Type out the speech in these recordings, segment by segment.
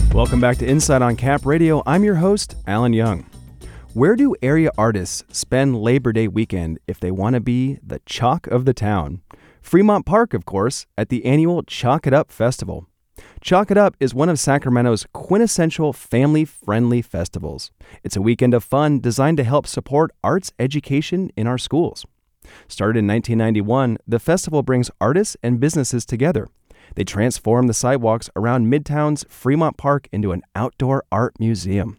Welcome back to Insight on Cap Radio. I'm your host, Alan Young. Where do area artists spend Labor Day weekend if they want to be the chalk of the town? Fremont Park, of course, at the annual Chalk It Up Festival. Chalk It Up is one of Sacramento's quintessential family-friendly festivals. It's a weekend of fun designed to help support arts education in our schools. Started in 1991, the festival brings artists and businesses together. They transform the sidewalks around Midtown's Fremont Park into an outdoor art museum.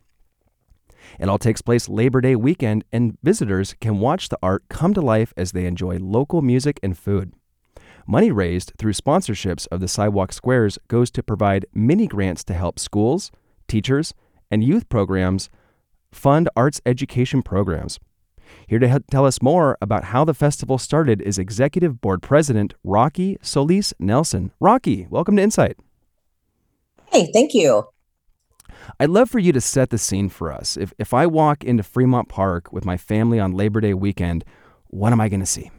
It all takes place Labor Day weekend, and visitors can watch the art come to life as they enjoy local music and food. Money raised through sponsorships of the sidewalk squares goes to provide mini grants to help schools, teachers, and youth programs fund arts education programs. Here to tell us more about how the festival started is Executive Board President Rocky Solis Nelson. Rocky, welcome to Insight. Hey, thank you. I'd love for you to set the scene for us. If I walk into Fremont Park with my family on Labor Day weekend, what am I going to see?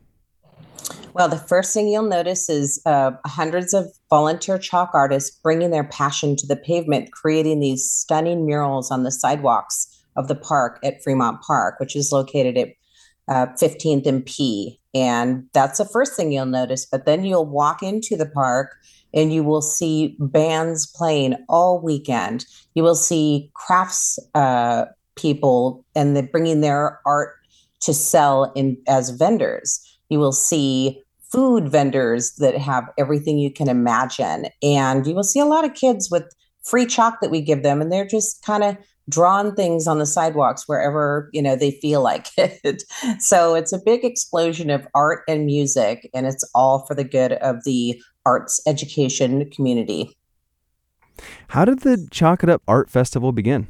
Well, the first thing you'll notice is hundreds of volunteer chalk artists bringing their passion to the pavement, creating these stunning murals on the sidewalks of the park at Fremont Park, which is located at 15th and P. And that's the first thing you'll notice. But then you'll walk into the park and you will see bands playing all weekend. You will see crafts people, and they're bringing their art to sell as vendors. You will see food vendors that have everything you can imagine. And you will see a lot of kids with free chalk that we give them, and they're just kind of drawing things on the sidewalks wherever, they feel like it. So it's a big explosion of art and music, and it's all for the good of the arts education community. How did the Chalk It Up Art Festival begin?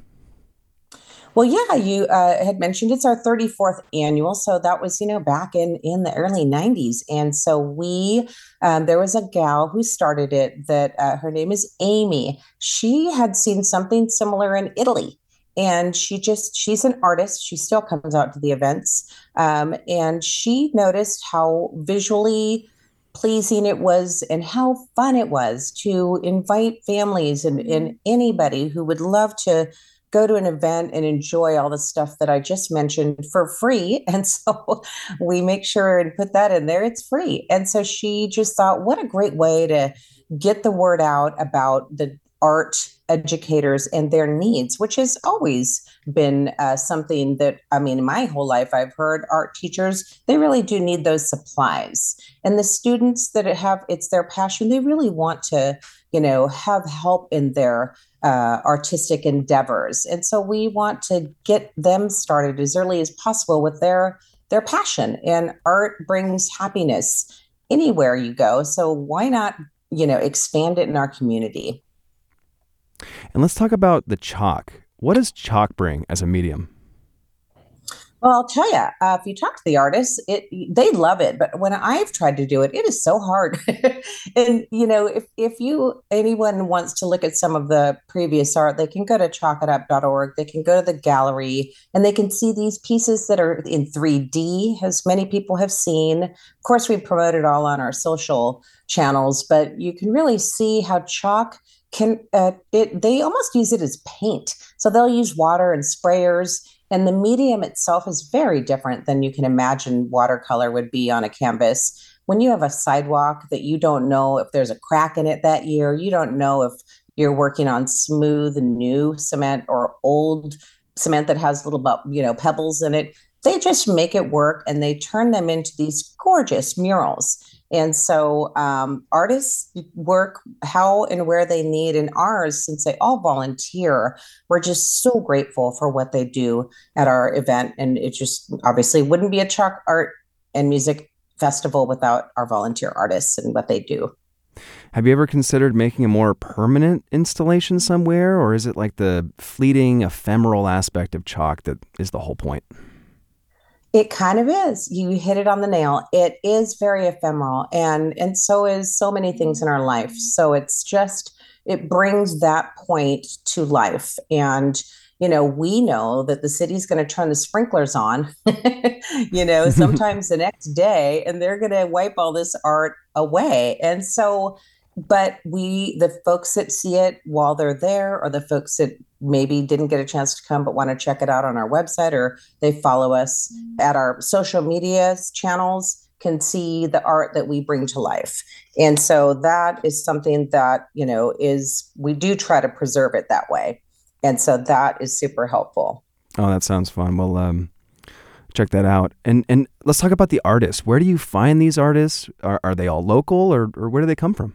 Well, yeah, you had mentioned it's our 34th annual. So that was, back in the early 90s. And so there was a gal who started it that her name is Amy. She had seen something similar in Italy. And she's an artist. She still comes out to the events. And she noticed how visually pleasing it was and how fun it was to invite families and anybody who would love to go to an event and enjoy all the stuff that I just mentioned for free. And so we make sure and put that in there. It's free. And so she just thought, what a great way to get the word out about the art educators and their needs, which has always been something that, my whole life I've heard art teachers, they really do need those supplies. And the students that it's their passion, they really want to, have help in their artistic endeavors. And so we want to get them started as early as possible with their passion. And art brings happiness anywhere you go. So why not, expand it in our community? And let's talk about the chalk. What does chalk bring as a medium? Well, I'll tell you, if you talk to the artists, they love it. But when I've tried to do it, it is so hard. And if anyone wants to look at some of the previous art, they can go to chalkitup.org. They can go to the gallery, and they can see these pieces that are in 3D, as many people have seen. Of course, we promote it all on our social channels, but you can really see how chalk they almost use it as paint. So they'll use water and sprayers. And the medium itself is very different than you can imagine watercolor would be on a canvas. When you have a sidewalk that you don't know if there's a crack in it that year, you don't know if you're working on smooth and new cement or old cement that has little, pebbles in it, they just make it work, and they turn them into these gorgeous murals. And so artists work how and where they need. And ours, since they all volunteer, we're just so grateful for what they do at our event. And it just obviously wouldn't be a chalk art and music festival without our volunteer artists and what they do. Have you ever considered making a more permanent installation somewhere, or is it like the fleeting, ephemeral aspect of chalk that is the whole point? It kind of is. You hit it on the nail. It is very ephemeral, and so is so many things in our life. So it brings that point to life. And we know that the city's going to turn the sprinklers on, sometimes the next day, and they're going to wipe all this art away. And so but the folks that see it while they're there, or the folks that maybe didn't get a chance to come but want to check it out on our website, or they follow us at our social media channels, can see the art that we bring to life. And so that is something that, is we do try to preserve it that way. And so that is super helpful. Oh, that sounds fun. Well, check that out. And let's talk about the artists. Where do you find these artists? Are they all local, or where do they come from?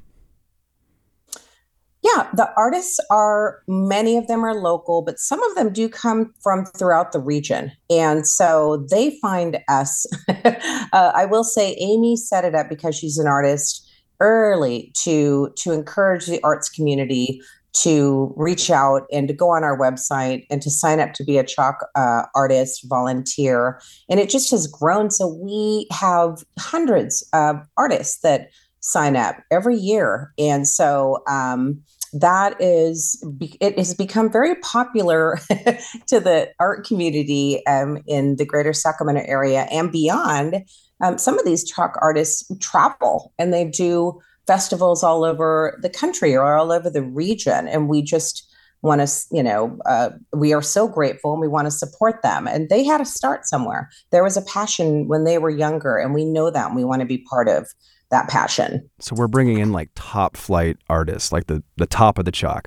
Yeah, the artists many of them are local, but some of them do come from throughout the region. And so they find us. I will say Amy set it up because she's an artist early to encourage the arts community to reach out and to go on our website and to sign up to be a chalk artist volunteer. And it just has grown. So we have hundreds of artists that sign up every year. And so it has become very popular to the art community in the greater Sacramento area and beyond. Some of these chalk artists travel and they do festivals all over the country or all over the region. And we just want to, we are so grateful and we want to support them. And they had to start somewhere. There was a passion when they were younger, and we know that, and we want to be part of that passion. So we're bringing in like top flight artists, like the top of the chalk.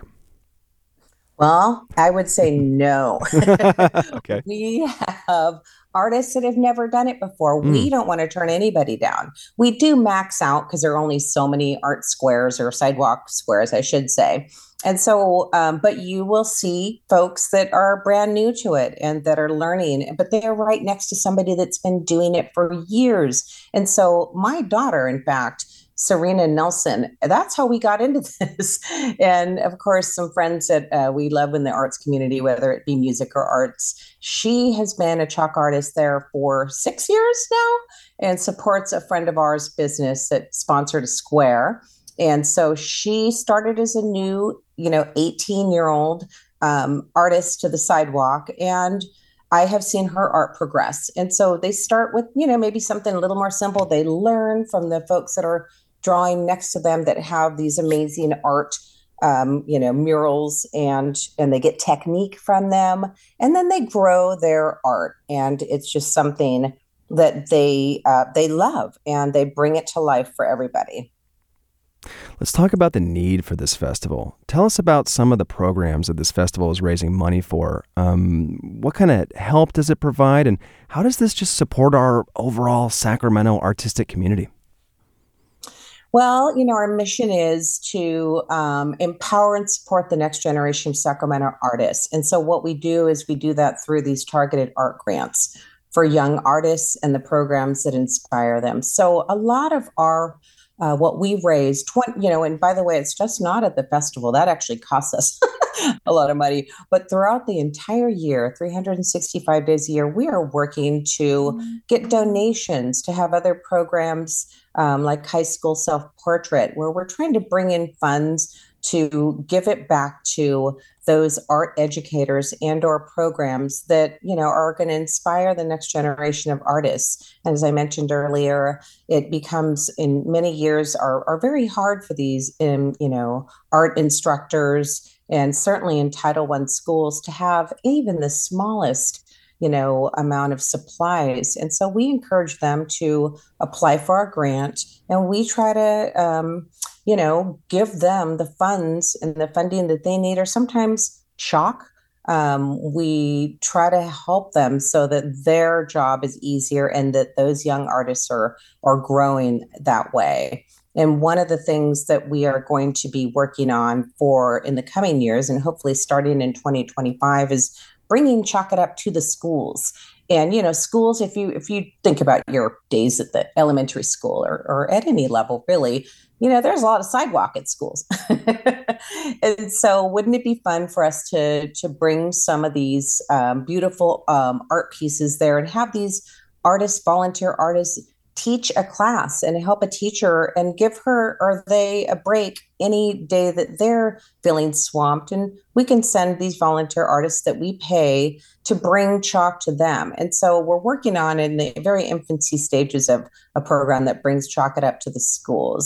Well, I would say no. Okay. We have artists that have never done it before. We don't want to turn anybody down. We do max out because there are only so many art squares, or sidewalk squares, I should say. And so, but you will see folks that are brand new to it and that are learning, but they are right next to somebody that's been doing it for years. And so my daughter, in fact, Serena Nelson, that's how we got into this. And of course, some friends that we love in the arts community, whether it be music or arts. She has been a chalk artist there for 6 years now and supports a friend of ours business that sponsored a square. And so she started as a new, 18-year-old artist to the sidewalk. And I have seen her art progress. And so they start with, maybe something a little more simple. They learn from the folks that are drawing next to them that have these amazing art, murals, and they get technique from them. And then they grow their art. And it's just something that they love, and they bring it to life for everybody. Let's talk about the need for this festival. Tell us about some of the programs that this festival is raising money for. What kind of help does it provide, and how does this just support our overall Sacramento artistic community? Well, our mission is to empower and support the next generation of Sacramento artists. And so what we do is we do that through these targeted art grants for young artists and the programs that inspire them. So a lot of our what we raise, and by the way, it's just not at the festival. That actually costs us a lot of money. But throughout the entire year, 365 days a year, we are working to get donations to have other programs like High School Self-Portrait, where we're trying to bring in funds to give it back to those art educators and or programs that are going to inspire the next generation of artists. And as I mentioned earlier, it becomes in many years are very hard for these art instructors, and certainly in Title I schools, to have even the smallest amount of supplies. And so we encourage them to apply for our grant, and we try to give them the funds and the funding that they need, or sometimes chalk. We try to help them so that their job is easier and that those young artists are growing that way. And one of the things that we are going to be working on for in the coming years, and hopefully starting in 2025, is bringing Chalk It Up to the schools. And schools, if you think about your days at the elementary school or at any level, really, there's a lot of sidewalk at schools. And so wouldn't it be fun for us to bring some of these beautiful art pieces there and have these volunteer artists, teach a class and help a teacher and give her or they a break any day that they're feeling swamped. And we can send these volunteer artists that we pay to bring chalk to them. And so we're working on in the very infancy stages of a program that brings Chalk It Up to the schools.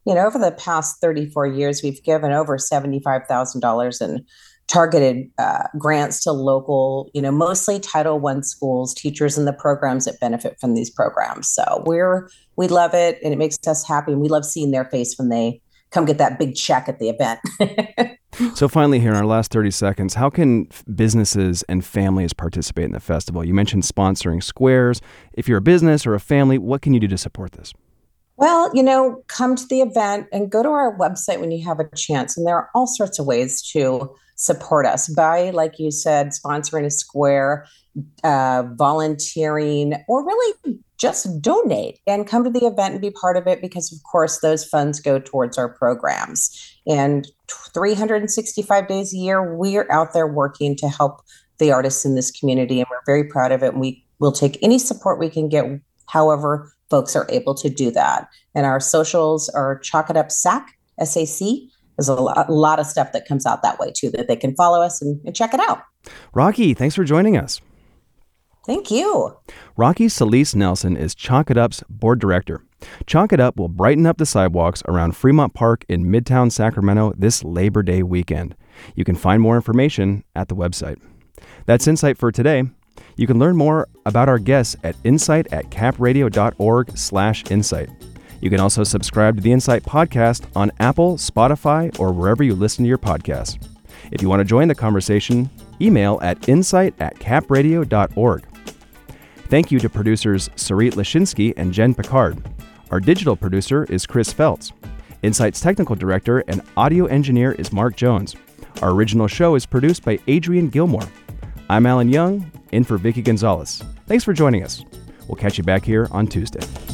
over the past 34 years, we've given over $75,000 in targeted grants to local, mostly Title I schools, teachers, and the programs that benefit from these programs. So we love it, and it makes us happy, and we love seeing their face when they come get that big check at the event. So finally, here in our last 30 seconds, how can businesses and families participate in the festival? You mentioned sponsoring squares. If you're a business or a family, what can you do to support this? Well, come to the event and go to our website when you have a chance. And there are all sorts of ways to support us by, like you said, sponsoring a square, volunteering, or really just donate and come to the event and be part of it, because, of course, those funds go towards our programs. And 365 days a year, we are out there working to help the artists in this community, and we're very proud of it. And we will take any support we can get, however folks are able to do that. And our socials are Chalk It Up SAC, S-A-C. There's a lot of stuff that comes out that way, too, that they can follow us and check it out. Rocky, thanks for joining us. Thank you. Rocky Solis Nelson is Chalk It Up's board director. Chalk It Up will brighten up the sidewalks around Fremont Park in Midtown Sacramento this Labor Day weekend. You can find more information at the website. That's Insight for today. You can learn more about our guests at insight@capradio.org/insight. You can also subscribe to the Insight podcast on Apple, Spotify, or wherever you listen to your podcasts. If you want to join the conversation, email at insight@capradio.org. Thank you to producers Sarit Lashinsky and Jen Picard. Our digital producer is Chris Feltz. Insight's technical director and audio engineer is Mark Jones. Our original show is produced by Adrian Gilmore. I'm Alan Young, in for Vicki Gonzalez. Thanks for joining us. We'll catch you back here on Tuesday.